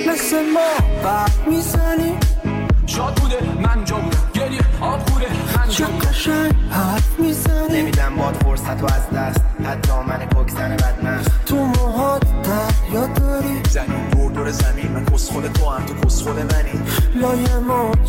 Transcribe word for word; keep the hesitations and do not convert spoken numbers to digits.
مثل ما برق میزنی شاد بوده من جا بودم گریه آب بوده من جا بودم چه قشنگ حرف میزنی نمیدم باد فرصت و از دست حتی من کوکسن بدمست تو موهات دریا داری زمین دور دور زمین من کس خود تو هم تو کس خود منی لای ما